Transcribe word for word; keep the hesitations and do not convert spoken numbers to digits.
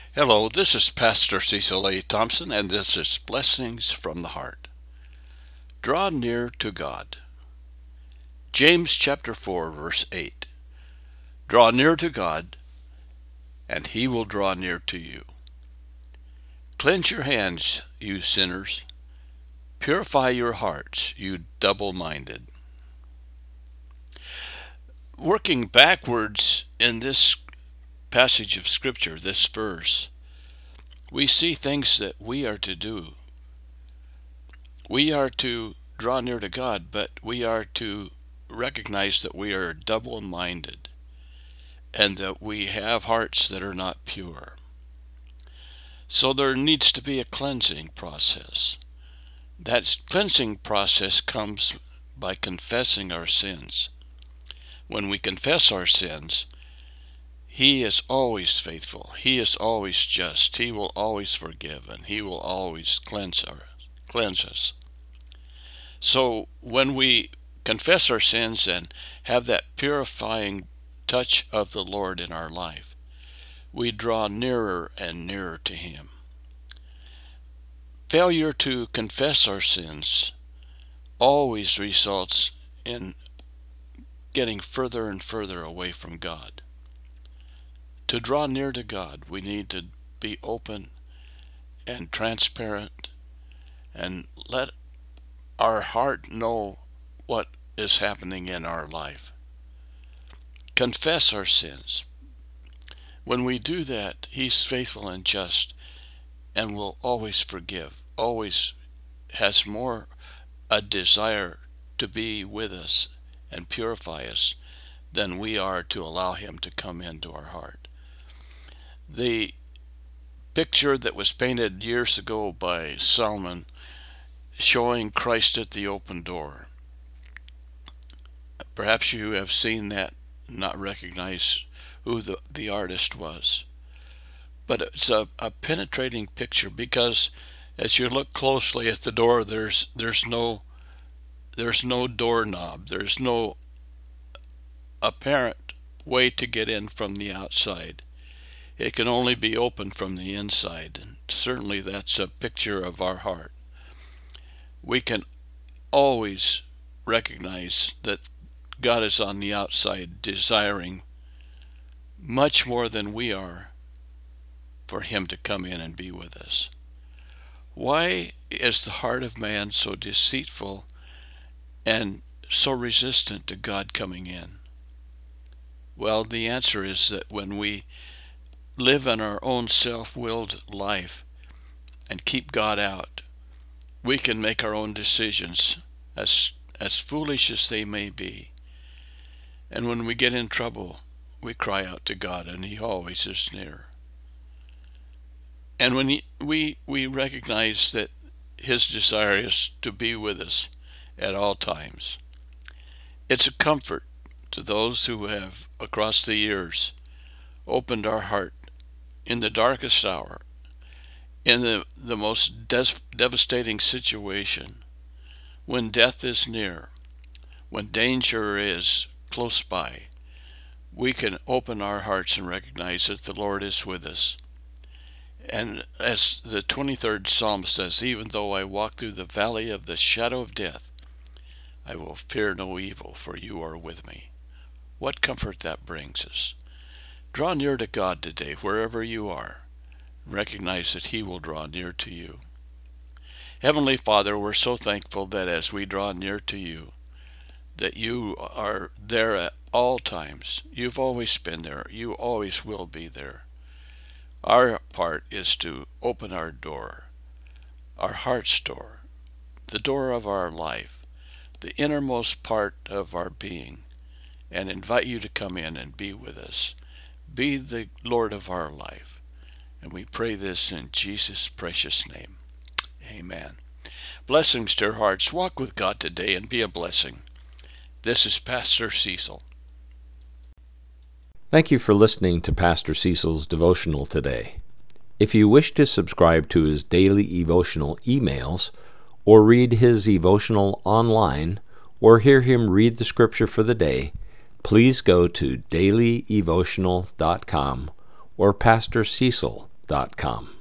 Hello, this is Pastor Cecil A. Thompson, and this is Blessings from the Heart. Draw near to God. James chapter four, verse eight. Draw near to God, and he will draw near to you. Cleanse your hands, you sinners. Purify your hearts, you double-minded. Working backwards in this passage of Scripture, this verse, we see things that we are to do. We are to draw near to God, but we are to recognize that we are double-minded and that we have hearts that are not pure. So there needs to be a cleansing process. That cleansing process comes by confessing our sins. When we confess our sins, He is always faithful. He is always just. He will always forgive, and He will always cleanse our, cleanse us. So when we confess our sins and have that purifying touch of the Lord in our life, we draw nearer and nearer to Him. Failure to confess our sins always results in getting further and further away from God. To draw near to God, we need to be open and transparent and let our heart know what is happening in our life. Confess our sins. When we do that, He's faithful and just and will always forgive, always has more a desire to be with us and purify us than we are to allow Him to come into our heart. The picture that was painted years ago by Salmon showing Christ at the open door. Perhaps you have seen that, not recognize who the, the artist was. But it's a, a penetrating picture because as you look closely at the door, there's there's no there's no doorknob. There's no apparent way to get in from the outside. It can only be opened from the inside, and certainly that's a picture of our heart. We can always recognize that God is on the outside, desiring much more than we are for Him to come in and be with us. Why is the heart of man so deceitful and so resistant to God coming in? Well, the answer is that when we live in our own self-willed life and keep God out, we can make our own decisions, as as foolish as they may be. And when we get in trouble, we cry out to God, and He always is near. And when he, we we recognize that His desire is to be with us at all times, it's a comfort to those who have, across the years, opened our heart in the darkest hour, in the, the most des- devastating situation, when death is near, when danger is close by. We can open our hearts and recognize that the Lord is with us. And as the twenty-third Psalm says, even though I walk through the valley of the shadow of death, I will fear no evil, for you are with me. What comfort that brings us. Draw near to God today, wherever you are. Recognize that He will draw near to you. Heavenly Father, we're so thankful that as we draw near to you, that you are there at all times. You've always been there. You always will be there. Our part is to open our door, our heart's door, the door of our life, the innermost part of our being, and invite you to come in and be with us. Be the Lord of our life. And we pray this in Jesus' precious name. Amen. Blessings to your hearts. Walk with God today and be a blessing. This is Pastor Cecil. Thank you for listening to Pastor Cecil's devotional today. If you wish to subscribe to his daily devotional emails, or read his devotional online, or hear him read the scripture for the day, please go to daily devotional dot com or pastor cecil dot com.